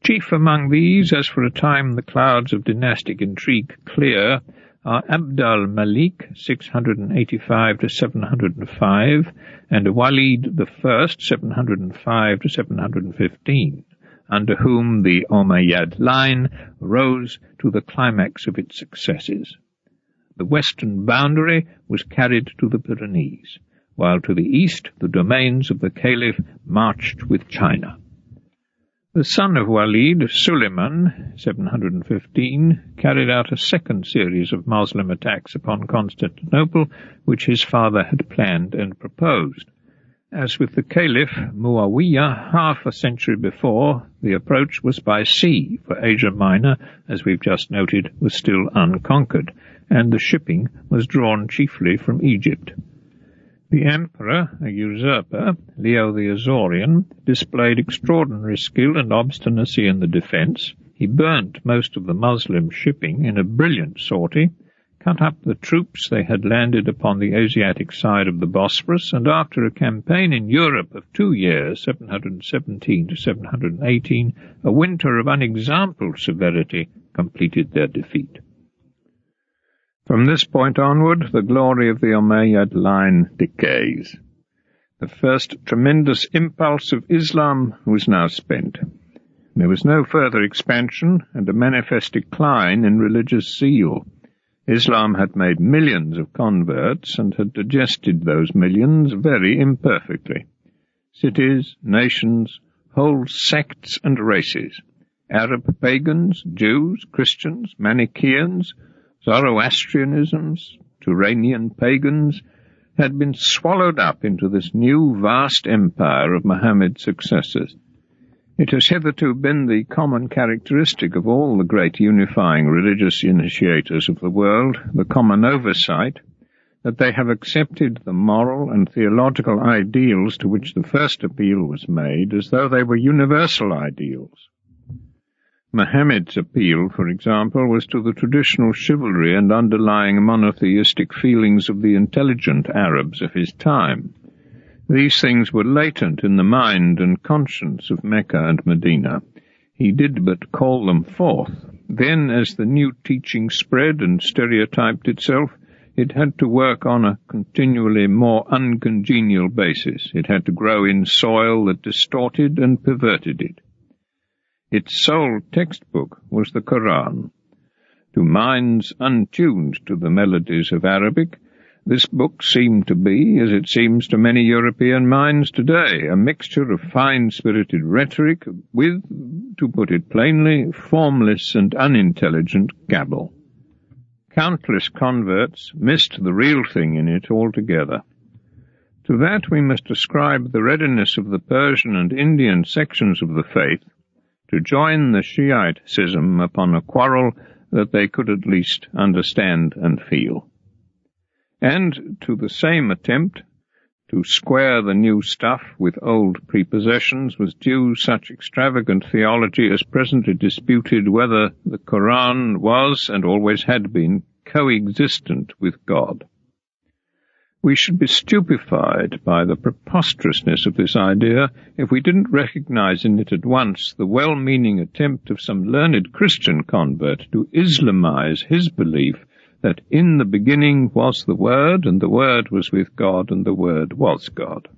Chief among these, as for a time the clouds of dynastic intrigue clear, are Abd al-Malik, 685 to 705, and Walid I, 705 to 715, under whom the Umayyad line rose to the climax of its successes. The western boundary was carried to the Pyrenees, while to the east the domains of the Caliph marched with China. The son of Walid, Suleiman, 715, carried out a second series of Moslem attacks upon Constantinople, which his father had planned and proposed. As with the Caliph Muawiyah half a century before, the approach was by sea, for Asia Minor, as we've just noted, was still unconquered, and the shipping was drawn chiefly from Egypt. The emperor, a usurper, Leo the Azorian, displayed extraordinary skill and obstinacy in the defence. He burnt most of the Moslem shipping in a brilliant sortie, cut up the troops they had landed upon the Asiatic side of the Bosphorus, and after a campaign in Europe of 2 years, 717 to 718, a winter of unexampled severity completed their defeat. From this point onward, the glory of the Umayyad line decays. The first tremendous impulse of Islam was now spent. There was no further expansion and a manifest decline in religious zeal. Islam had made millions of converts and had digested those millions very imperfectly. Cities, nations, whole sects and races, Arab pagans, Jews, Christians, Manichaeans, Zoroastrianisms, Turanian pagans, had been swallowed up into this new vast empire of Muhammad's successors. It has hitherto been the common characteristic of all the great unifying religious initiators of the world, the common oversight, that they have accepted the moral and theological ideals to which the first appeal was made as though they were universal ideals. Muhammad's appeal, for example, was to the traditional chivalry and underlying monotheistic feelings of the intelligent Arabs of his time. These things were latent in the mind and conscience of Mecca and Medina. He did but call them forth. Then, as the new teaching spread and stereotyped itself, it had to work on a continually more uncongenial basis. It had to grow in soil that distorted and perverted it. Its sole textbook was the Quran. To minds untuned to the melodies of Arabic, this book seemed to be, as it seems to many European minds today, a mixture of fine-spirited rhetoric with, to put it plainly, formless and unintelligent gabble. Countless converts missed the real thing in it altogether. To that we must ascribe the readiness of the Persian and Indian sections of the faith to join the Shiite schism upon a quarrel that they could at least understand and feel. And to the same attempt to square the new stuff with old prepossessions was due such extravagant theology as presently disputed whether the Quran was, and always had been, coexistent with God. We should be stupefied by the preposterousness of this idea if we didn't recognize in it at once the well-meaning attempt of some learned Christian convert to Islamize his belief that in the beginning was the Word, and the Word was with God, and the Word was God.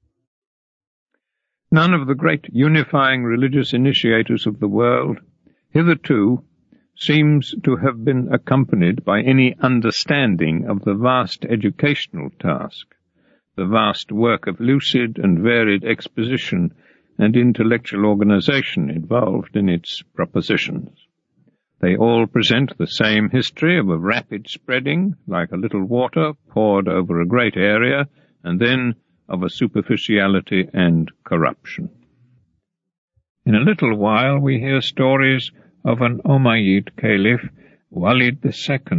None of the great unifying religious initiators of the world hitherto seems to have been accompanied by any understanding of the vast educational task, the vast work of lucid and varied exposition and intellectual organization involved in its propositions. They all present the same history of a rapid spreading, like a little water poured over a great area, and then of a superficiality and corruption. In a little while we hear stories of an Umayyad Caliph, Walid II,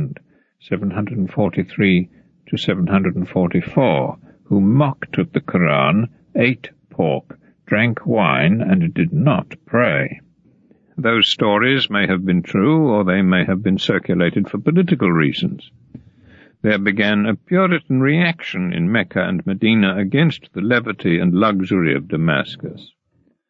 743 to 744, who mocked at the Quran, ate pork, drank wine, and did not pray. Those stories may have been true, or they may have been circulated for political reasons. There began a Puritan reaction in Mecca and Medina against the levity and luxury of Damascus.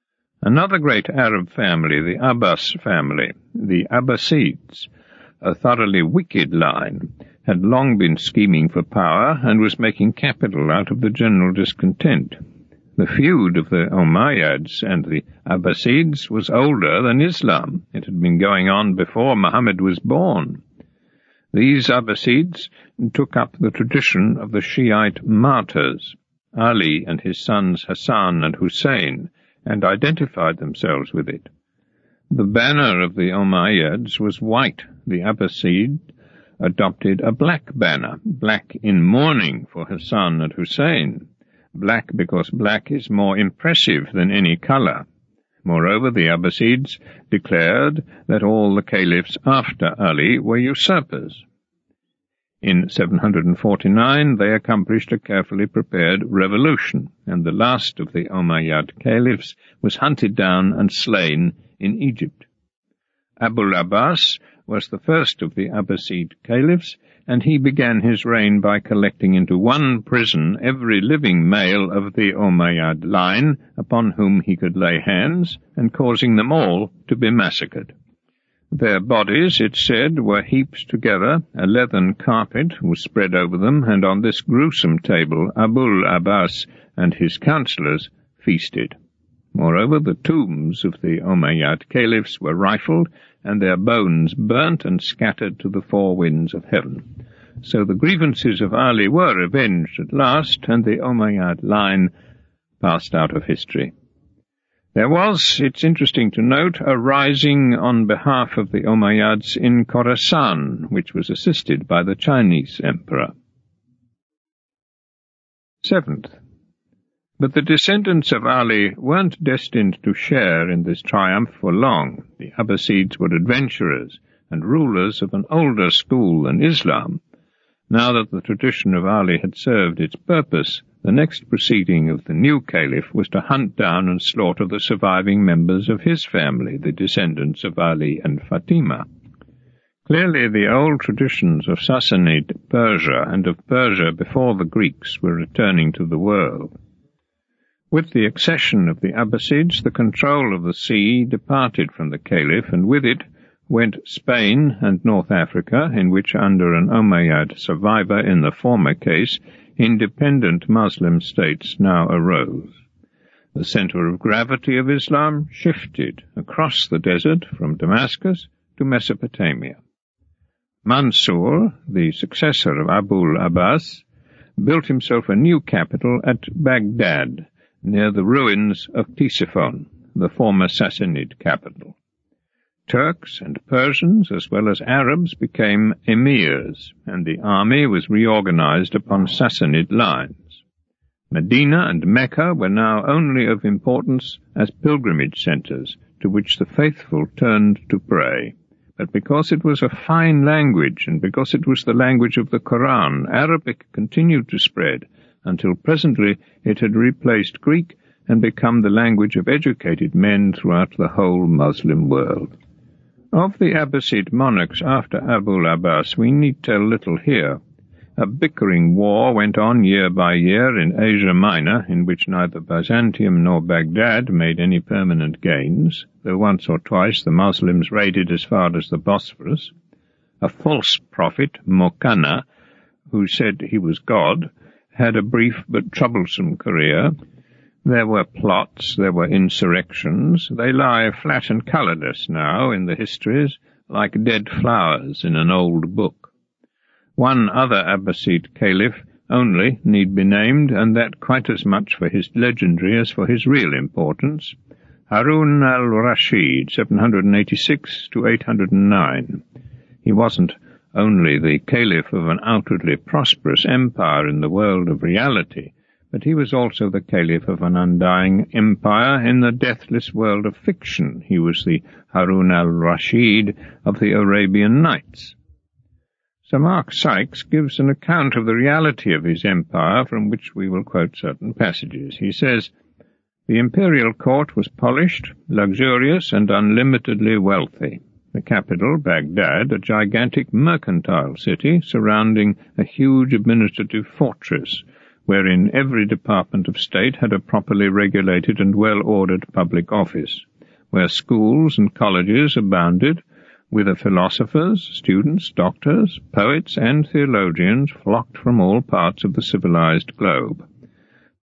Another great Arab family, the Abbas family, the Abbasids, a thoroughly wicked line, had long been scheming for power and was making capital out of the general discontent. The feud of the Umayyads and the Abbasids was older than Islam. It had been going on before Muhammad was born. These Abbasids took up the tradition of the Shiite martyrs, Ali and his sons Hassan and Hussein, and identified themselves with it. The banner of the Umayyads was white. The Abbasid adopted a black banner, black in mourning for Hassan and Hussein, black because black is more impressive than any color. Moreover, the Abbasids declared that all the caliphs after Ali were usurpers. In 749 they accomplished a carefully prepared revolution, and the last of the Umayyad caliphs was hunted down and slain in Egypt. Abul Abbas was the first of the Abbasid caliphs, and he began his reign by collecting into one prison every living male of the Umayyad line upon whom he could lay hands, and causing them all to be massacred. Their bodies, it said, were heaped together, a leathern carpet was spread over them, and on this gruesome table Abul Abbas and his councillors feasted. Moreover, the tombs of the Umayyad caliphs were rifled, and their bones burnt and scattered to the four winds of heaven. So the grievances of Ali were avenged at last, and the Umayyad line passed out of history. There was, it's interesting to note, a rising on behalf of the Umayyads in Khorasan, which was assisted by the Chinese emperor. 7th. But the descendants of Ali weren't destined to share in this triumph for long. The Abbasids were adventurers and rulers of an older school than Islam. Now that the tradition of Ali had served its purpose, the next proceeding of the new caliph was to hunt down and slaughter the surviving members of his family, the descendants of Ali and Fatima. Clearly the old traditions of Sassanid Persia and of Persia before the Greeks were returning to the world. With the accession of the Abbasids, the control of the sea departed from the caliph, and with it went Spain and North Africa, in which, under an Umayyad survivor in the former case, independent Muslim states now arose. The center of gravity of Islam shifted across the desert from Damascus to Mesopotamia. Mansur, the successor of Abul Abbas, built himself a new capital at Baghdad, near the ruins of Ctesiphon, the former Sassanid capital. Turks and Persians, as well as Arabs, became emirs, and the army was reorganized upon Sassanid lines. Medina and Mecca were now only of importance as pilgrimage centers to which the faithful turned to pray. But because it was a fine language, and because it was the language of the Quran, Arabic continued to spread, until presently it had replaced Greek and become the language of educated men throughout the whole Muslim world. Of the Abbasid monarchs after Abul Abbas we need tell little here. A bickering war went on year by year in Asia Minor, in which neither Byzantium nor Baghdad made any permanent gains, though once or twice the Muslims raided as far as the Bosphorus. A false prophet, Mokanna, who said he was God, had a brief but troublesome career. There were plots, there were insurrections. They lie flat and colourless now in the histories, like dead flowers in an old book. One other Abbasid caliph only need be named, and that quite as much for his legendary as for his real importance. Harun al-Rashid, 786 to 809. He wasn't only the caliph of an outwardly prosperous empire in the world of reality, but he was also the caliph of an undying empire in the deathless world of fiction. He was the Harun al-Rashid of the Arabian Nights. Sir Mark Sykes gives an account of the reality of his empire, from which we will quote certain passages. He says, "The imperial court was polished, luxurious, and unlimitedly wealthy. The capital, Baghdad, a gigantic mercantile city surrounding a huge administrative fortress, wherein every department of state had a properly regulated and well-ordered public office, where schools and colleges abounded, whither philosophers, students, doctors, poets, and theologians flocked from all parts of the civilized globe.